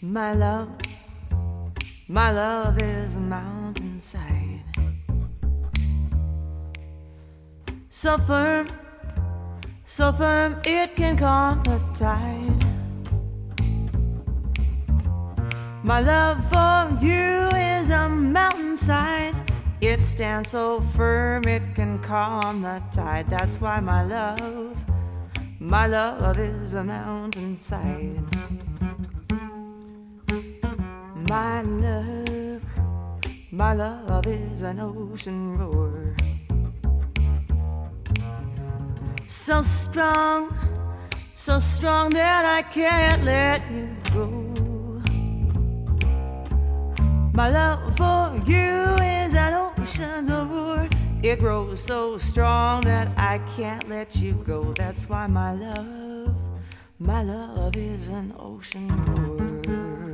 love, my love is a mountainside. So firm it can calm the tide. My love for you is a mountainside. It stands so firm it can calm the tide. That's why my love is a mountainside. My love is an ocean roar. So strong that I can't let you go. My love for you is an ocean roar. It grows so strong that I can't let you go. That's why my love is an ocean roar.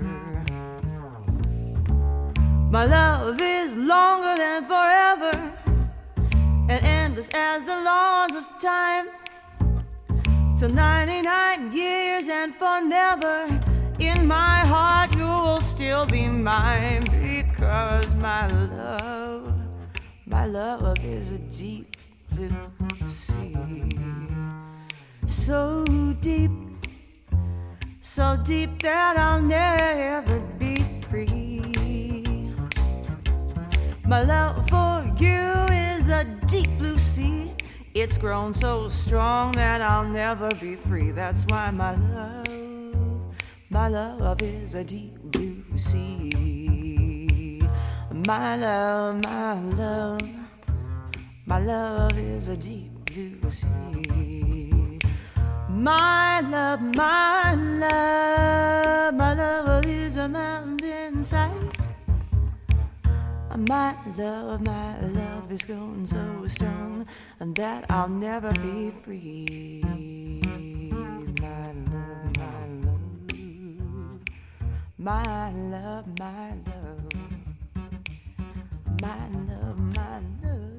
My love is longer than forever and endless as the laws of time. Till 99 years and forever, in my heart you will still be mine. Because my love is a deep blue sea. So deep that I'll never be free. My love for you is a deep blue sea. It's grown so strong that I'll never be free. That's why my love is a deep blue sea. My love is a deep blue sea. My love is a mountainside. My love is grown so strong that I'll never be free. My love, my love, my love, my love, my love.